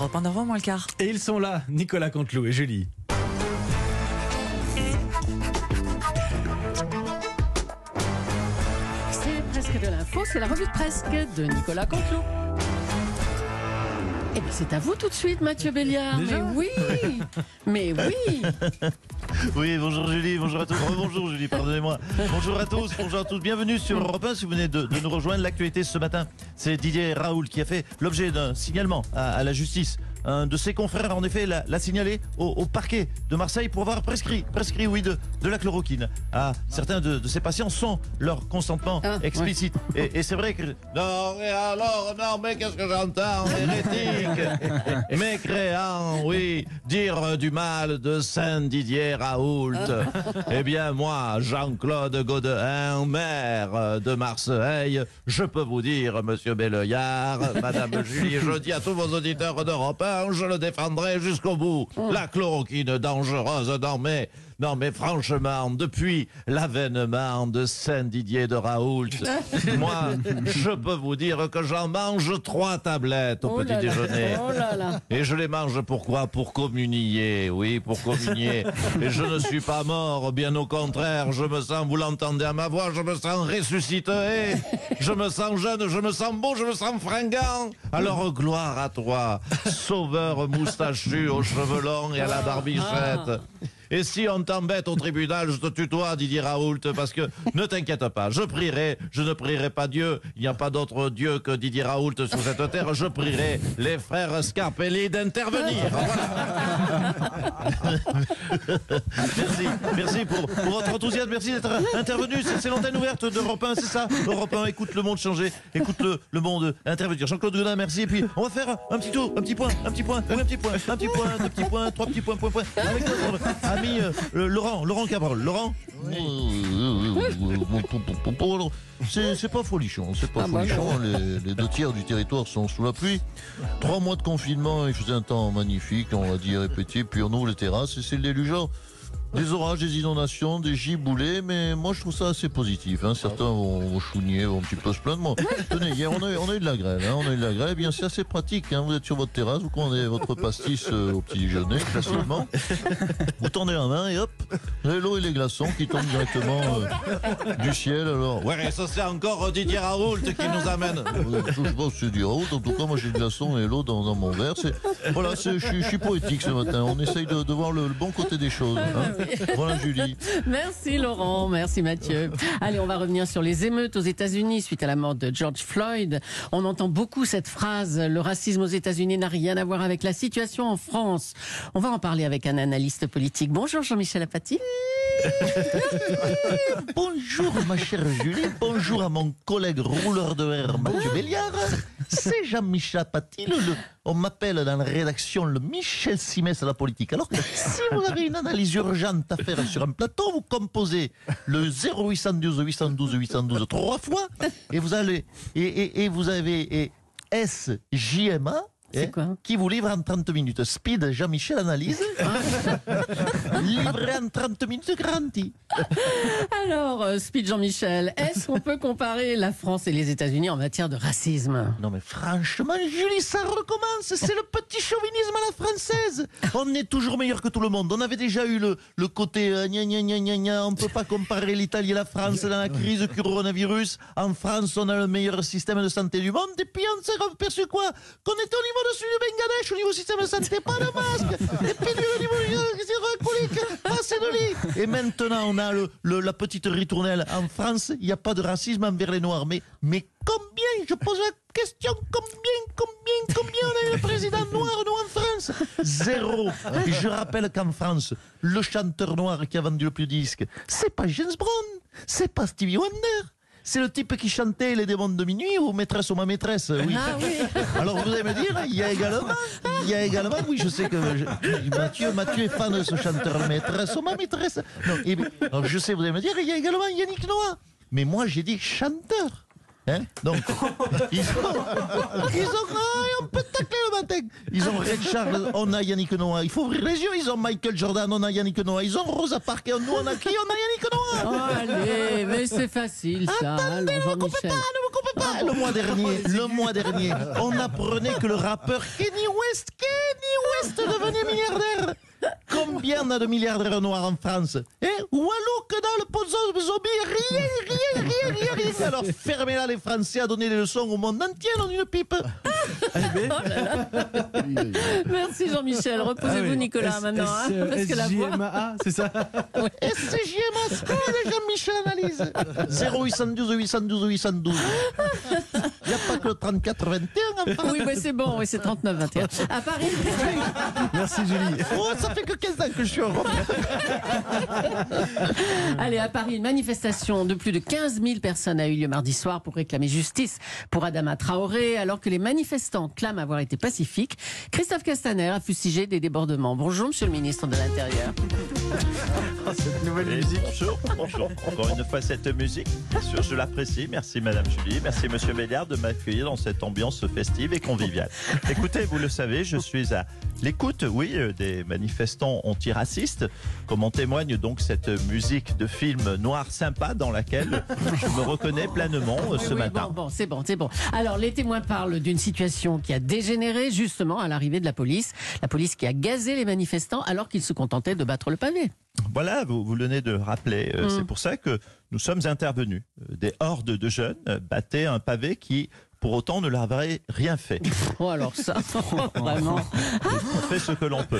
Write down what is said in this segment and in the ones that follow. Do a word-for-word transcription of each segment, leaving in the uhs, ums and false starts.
Europe un, neuf heures moins le quart. Et ils sont là, Nicolas Canteloup et Julie. C'est presque de l'info, c'est la revue de presse de Nicolas Canteloup. Eh bien, c'est à vous tout de suite, Mathieu Béliard. Déjà mais oui, mais oui. Oui, bonjour Julie, bonjour à tous. Bonjour Julie, pardonnez-moi. Bonjour à tous, bonjour à tous. Bienvenue sur Europe un. Si vous venez de, de nous rejoindre, l'actualité ce matin, c'est Didier Raoult qui a fait l'objet d'un signalement à, à la justice. Un de ses confrères, en effet, l'a, l'a signalé au, au parquet de Marseille pour avoir prescrit, prescrit oui, de, de la chloroquine. À certains de, de ses patients sans leur consentement ah, explicite. Ouais. Et, et c'est vrai que... Non, et alors, non, mais qu'est-ce que j'entends, hérétique, mécréant, oui, dire du mal de Saint-Didier Raoult. Eh bien, moi, Jean-Claude Godin, maire de Marseille, je peux vous dire, monsieur Belleillard, madame Julie, je dis à tous vos auditeurs d'Europe un, je le défendrai jusqu'au bout. La chloroquine dangereuse, non mais, non mais franchement, depuis l'avènement de Saint-Didier de Raoult, moi, je peux vous dire que j'en mange trois tablettes au Oh petit là là. déjeuner. Oh là là. Et je les mange pourquoi? Pour communier, oui, pour communier. Et je ne suis pas mort, bien au contraire, je me sens, vous l'entendez à ma voix, je me sens ressuscité. Je me sens jeune, je me sens beau, je me sens fringant. Alors gloire à toi, sauveur moustachu aux cheveux longs et à la barbichette. Et si on t'embête au tribunal, je te tutoie, Didier Raoult, parce que ne t'inquiète pas, je prierai, je ne prierai pas Dieu, il n'y a pas d'autre Dieu que Didier Raoult sur cette terre, je prierai les frères Scarpelli d'intervenir. Voilà. Merci, merci pour, pour votre enthousiasme, merci d'être intervenu, c'est, c'est l'antenne ouverte d'Europe un, c'est ça, Europe un, écoute le monde changer, écoute le, le monde intervenir. Jean-Claude Godin, merci, et puis on va faire un petit tour, un petit point, un petit point, oui, un petit point, un petit point, deux petits points, trois petits points, point, point, avec notre ami euh, Laurent, Laurent Cabrol. Laurent C'est, c'est pas folichon, c'est pas Ah bah folichon. Les, les deux tiers du territoire sont sous la pluie. Trois mois de confinement, il faisait un temps magnifique, on l'a dit répété, puis on ouvre les terrasses et c'est le déluge. Des orages, des inondations, des giboulées, mais moi je trouve ça assez positif. Hein. Certains vont, vont chougner, vont un petit peu se plaindre. Moi, tenez, hier on a, on a eu de la grêle, hein. on a eu de la grêle. Eh bien, c'est assez pratique. Hein. Vous êtes sur votre terrasse, vous commandez votre pastis euh, au petit déjeuner, classiquement. Vous tendez la main et hop, vous avez l'eau et les glaçons qui tombent directement euh, du ciel. Alors, Ouais, ça c'est encore Didier Raoult qui nous amène. euh, je sais pas si c'est du Raoult. En tout cas, moi j'ai le glaçon et l'eau dans, dans mon verre. C'est, voilà, c'est, je, suis, je suis poétique ce matin. On essaye de, de voir le, le bon côté des choses. Hein. Voilà Julie. Merci Laurent, merci Mathieu. Allez, on va revenir sur les émeutes aux États-Unis suite à la mort de George Floyd. On entend beaucoup cette phrase, le racisme aux États-Unis n'a rien à voir avec la situation en France. On va en parler avec un analyste politique. Bonjour Jean-Michel Apathy. Bonjour ma chère Julie, bonjour à mon collègue rouleur de verre Mathieu Béliard. C'est Jean-Michel Apathy, le, le- on m'appelle dans la rédaction le Michel Simès à la politique. Alors, si vous avez une analyse urgente à faire sur un plateau, vous composez le zéro huit cent douze huit cent douze huit cent douze trois fois et vous allez et, et, et vous avez et S J M A. C'est quoi Qui vous livre en trente minutes. Speed Jean-Michel Analyse. Livré en trente minutes garantie. Alors, euh, Speed Jean-Michel, est-ce qu'on peut comparer la France et les États-Unis en matière de racisme? Non mais franchement, Julie, ça recommence. C'est le petit chauvinisme à la française. On est toujours meilleur que tout le monde. On avait déjà eu le, le côté euh, gna gna gna gna gna. On peut pas comparer l'Italie et la France dans la crise du coronavirus. En France, on a le meilleur système de santé du monde. Et puis on s'est aperçu quoi? Qu'on était au niveau dessus du Bangladesh, au niveau système de santé, pas de masque. Et puis au niveau alcoolique, assez de lit. Et maintenant, on a le, le- la petite ritournelle. En France, il n'y a pas de racisme envers les Noirs. Mais, mais combien, je pose la question, combien, combien, combien on a eu le président noir, nous, en France? Zéro. Et je rappelle qu'en France, le chanteur noir qui a vendu le plus de disques, c'est pas James Brown, c'est pas Stevie Wonder. C'est le type qui chantait Les démons de minuit ou Maîtresse ou ma maîtresse, oui. Ah oui. Alors vous allez me dire, il y a également, il y a également, oui, je sais que je- Mathieu, Mathieu est fan de ce chanteur Maîtresse ou ma maîtresse. Non, et, alors je sais, vous allez me dire, il y a également Yannick Noah. Mais moi j'ai dit chanteur. Hein? Donc, ils ont, ils ont, ah, on peut tacler le matin. Ils ont Red Charles, on a Yannick Noah. Il faut ouvrir les yeux. Ils ont Michael Jordan, on a Yannick Noah. Ils ont Rosa Parks, nous on a qui? On a Yannick Noah. Oh, allez, mais c'est facile ça. Attendez, Alors, ne me coupez Jean-Michel. pas, ne me coupez pas. Le mois dernier, le mois dernier, on apprenait que le rappeur Kenny West, reste devenu milliardaire. Combien on a de milliardaires noirs en France? Eh, Walou que dans le pozo zombie, rien, rien, rien, rien, rien. Alors fermez-la les Français à donner des leçons au monde entier dans une pipe. Oh là là. Merci Jean-Michel. Reposez-vous Ah oui. Nicolas S- maintenant. Hein, S- parce que la S J voix... M A, c'est ça? S C J M A, c'est quoi les Jean-Michel Analyse? zéro huit un deux huit un deux huit un deux. Il n'y a pas que le trente-quatre vingt et un en France. Oui, mais c'est bon, oui, c'est trente-neuf vingt et un. À Paris. Merci Julie. Oh, ça fait que quinze ans que je suis en Europe. Allez, à Paris, une manifestation de plus de quinze mille personnes a eu lieu mardi soir pour réclamer justice pour Adama Traoré, alors que les manifestants clament avoir été pacifiques. Christophe Castaner a fustigé des débordements. Bonjour, monsieur le ministre de l'Intérieur. Cette nouvelle Et musique. bonjour, bonjour. Encore une fois, cette musique, bien sûr, je l'apprécie. Merci, Madame Julie. Merci, Monsieur Béliard, de m'accueillir dans cette ambiance festive et conviviale. Écoutez, vous le savez, je suis à l'écoute, oui, euh, des manifestants antiracistes, comme en témoigne donc cette musique de film noir sympa dans laquelle je me reconnais pleinement euh, ce Oui, matin. Bon, bon, c'est bon, c'est bon. Alors, les témoins parlent d'une situation qui a dégénéré justement à l'arrivée de la police. La police qui a gazé les manifestants alors qu'ils se contentaient de battre le pavé. Voilà, vous, vous venez de rappeler. Euh, Mm. C'est pour ça que nous sommes intervenus. Euh, Des hordes de jeunes euh, battaient un pavé qui, pour autant, ne leur avait rien fait. Oh, alors ça, vraiment. On fait ce que l'on peut.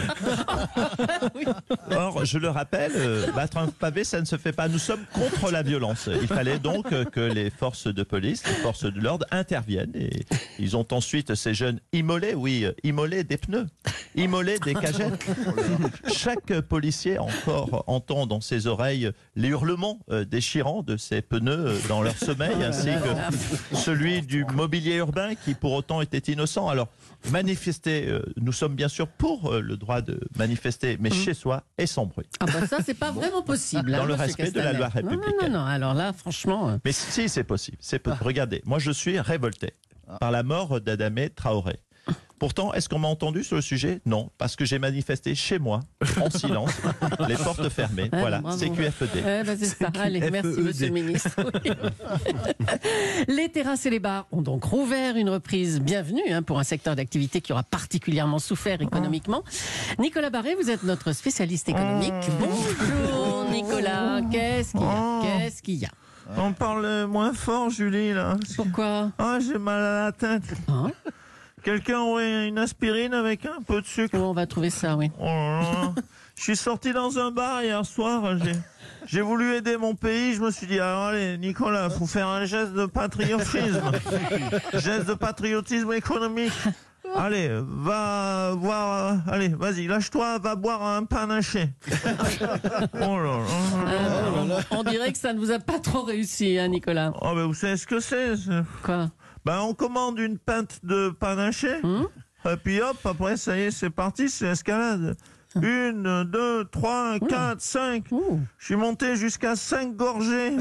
Or, je le rappelle, euh, battre un pavé, ça ne se fait pas. Nous sommes contre la violence. Il fallait donc euh, que les forces de police, les forces de l'ordre interviennent. Et ils ont ensuite ces jeunes immolés, oui, euh, immolés des pneus, immolés des cagettes. Chaque policier encore entend dans ses oreilles les hurlements euh, déchirants de ces pneus euh, dans leur sommeil, ainsi que celui du mobilier urbain qui pour autant était innocent. Alors, manifester, euh, nous sommes bien sûr pour euh, le droit de manifester, mais chez soi et sans bruit. Ah bah ça, c'est pas vraiment possible. Dans hein, le monsieur respect de la Castaner. loi Non, républicaine. non, non, non. Alors là, franchement... euh, Mais si, c'est possible. C'est po- Regardez, moi je suis révolté par la mort d'Adamé Traoré. Pourtant, est-ce qu'on m'a entendu sur le sujet? Non, parce que j'ai manifesté chez moi, en silence, les portes fermées. Ah, voilà, bravo. C Q F D. Eh ben, c'est ça. Allez, merci, monsieur le ministre. Oui. Les terrasses et les bars ont donc rouvert, une reprise bienvenue hein, pour un secteur d'activité qui aura particulièrement souffert économiquement. Nicolas Barré, vous êtes notre spécialiste économique. Bonjour Nicolas, qu'est-ce qu'il y a Qu'est-ce qu'il y a On parle moins fort, Julie, là. Pourquoi Ah, j'ai mal à la tête. Hein Quelqu'un aurait une aspirine avec un peu de sucre? Où on va trouver ça, oui. Oh là là. Je suis sorti dans un bar hier soir, j'ai, j'ai voulu aider mon pays, je me suis dit, alors allez Nicolas, faut faire un geste de patriotisme, geste de patriotisme économique. Allez, va voir, euh, allez, vas-y, lâche-toi, va boire un panaché. Oh là là. Euh, on dirait que ça ne vous a pas trop réussi, hein, Nicolas. Oh ben vous savez ce que c'est, c'est- Quoi Ben on commande une pinte de panaché, Hum et puis hop, après ça y est, c'est parti, c'est l'escalade. Une, deux, trois, quatre, cinq. Ouh. Je suis monté jusqu'à cinq gorgées.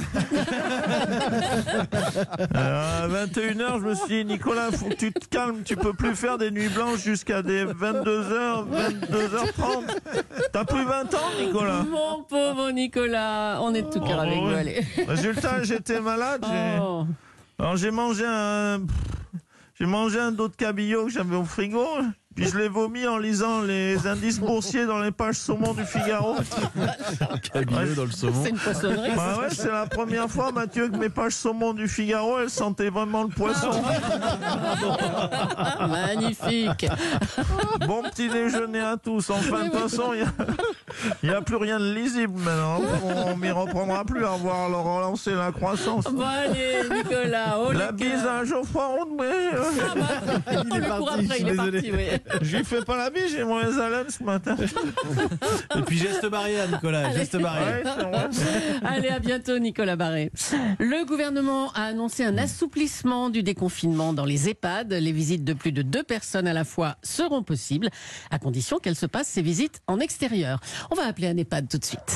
Alors, à vingt et une heures, je me suis dit, Nicolas, faut que tu te calmes. Tu peux plus faire des nuits blanches jusqu'à des vingt-deux heures, vingt-deux heures trente. T'as plus vingt ans, Nicolas? Mon pauvre Nicolas, on est de tout cœur Oh, avec vous, ouais. allez. Résultat, j'étais malade. j'ai- Oh. Alors, j'ai mangé un... J'ai mangé un dos de cabillaud que j'avais au frigo. Puis je l'ai vomi en lisant les indices boursiers dans les pages saumon du Figaro. Cabillaud dans le saumon. C'est une poissonnerie. Bah ouais, c'est la première fois, Mathieu, que mes pages saumon du Figaro, elles sentaient vraiment le poisson. Magnifique. Bon petit déjeuner à tous. Enfin, de toute façon, il n'y a, a plus rien de lisible maintenant. On m'y reprendra plus à voir leur relancer la croissance. Bon allez, Nicolas. Oh, La le bise cœur. à Geoffroy Roudemé. Ah bah, on est le court parti, après, je il suis est parti, désolé. oui. Je lui fais pas la bise, j'ai mauvaise haleine ce matin. Et puis geste barrière, Nicolas, geste barrière. Ouais, c'est vrai. Allez, à bientôt, Nicolas Barré. Le gouvernement a annoncé un assouplissement du déconfinement dans les EHPAD. Les visites de plus de deux personnes à la fois seront possibles, à condition qu'elles se passent ces visites en extérieur. On va appeler un EHPAD tout de suite.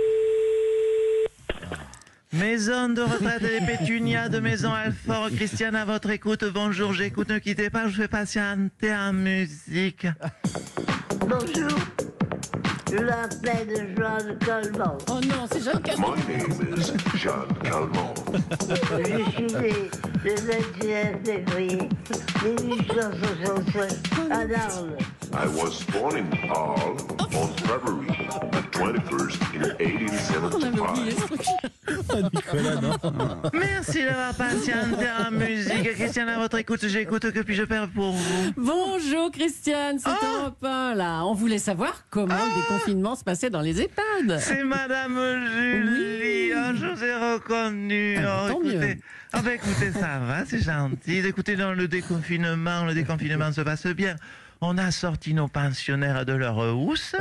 Maison de retraite des Pétunias de Maison Alfort. Christiane à votre écoute. Bonjour, j'écoute, ne quittez pas, je fais patienter en musique. Bonjour, je m'appelle Jeanne Calment. Oh non, c'est Jeanne Calment. My name is John Calment. Je suis né le vingt et un février mille huit cent soixante-cinq à Narles. I was born in Hull on February twenty-first in On avait oublié ce eighteen seventy-five. truc. Nicolas, non. Merci d'avoir patienté en musique. Christiane, à votre écoute, j'écoute. Que puis-je faire pour vous? Bonjour Christiane, c'est Ah. Europe un là. On voulait savoir comment le déconfinement se passait dans les EHPAD. C'est Madame Julie. Oui. Oh, je vous ai reconnu. Ah, Oh, tant écoutez. mieux. Ah ben écoutez, ça va, c'est gentil. Écoutez, dans le déconfinement, le déconfinement se passe bien. On a sorti nos pensionnaires de leur housse.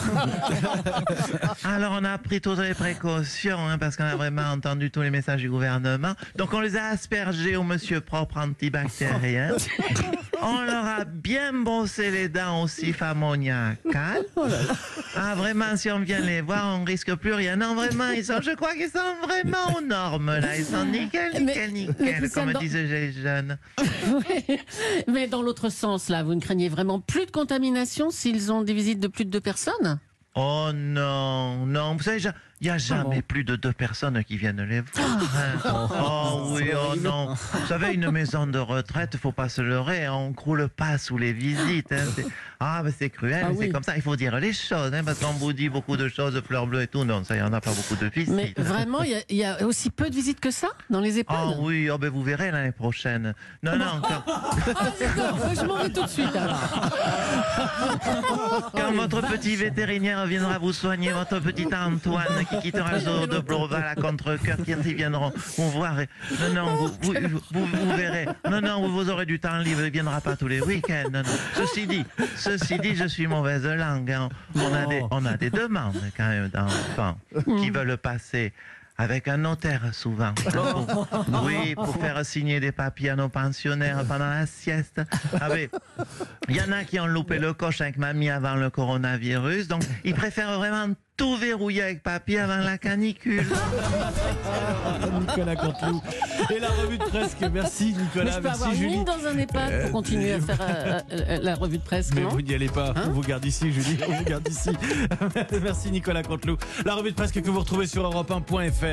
Alors on a pris toutes les précautions, hein, parce qu'on a vraiment entendu tous les messages du gouvernement. Donc on les a aspergés au monsieur propre antibactérien. On leur a bien brossé les dents au sif ammoniacal. Ah vraiment, si on vient les voir, on risque plus rien. Non vraiment, ils sont, je crois qu'ils sont vraiment aux normes là. Ils sont nickel, nickel, Mais- mais nickel, Christiane, comme dans- disaient les jeunes. Oui. Mais dans l'autre sens là, vous ne craignez vraiment plus de contamination s'ils ont des visites de plus de deux personnes? Oh non, non, vous savez, il n'y a jamais bon plus de deux personnes qui viennent les voir. hein. Oh oui, oh non. Vous savez, une maison de retraite, faut pas se leurrer, on croule pas sous les visites. hein. C'est- Ah, ben c'est cruel, Ah mais oui. c'est comme ça, il faut dire les choses, hein, parce qu'on vous dit beaucoup de choses, fleurs bleues et tout, non, ça, il n'y en a pas beaucoup de visites. Mais vraiment, il y a- il y, a aussi peu de visites que ça dans les EHPAD? Oh oui, oh, ben vous verrez l'année prochaine. Non, non, quand, Ah d'accord, je m'en vais tout de suite alors. quand votre petit vétérinaire viendra vous soigner, votre petit Antoine qui quittera le zoo de Bloval à contre-cœur, quand ils viendront vous voir. et- Non, non, vous, vous, vous, vous verrez. Non, non, vous, vous aurez du temps libre, il ne viendra pas tous les week-ends. Non, non. Ceci dit, ceci dit, je suis mauvaise langue. hein. On, a des, on a des demandes quand même d'enfants qui veulent passer avec un notaire souvent. Pour- oui, pour faire signer des papiers à nos pensionnaires pendant la sieste. Ah oui. Il y en a qui ont loupé le coche avec mamie avant le coronavirus, donc ils préfèrent vraiment tout verrouiller avec papier avant la canicule. Nicolas Canteloup. Et la revue de presse. que- Merci Mais Nicolas, je peux merci avoir une Julie. ligne dans un EHPAD pour continuer à faire euh, euh, la revue de presse, Mais non? vous n'y allez pas, Hein on vous garde ici Julie, on vous garde ici. Merci Nicolas Canteloup. La revue de presse que vous retrouvez sur europe un point f r.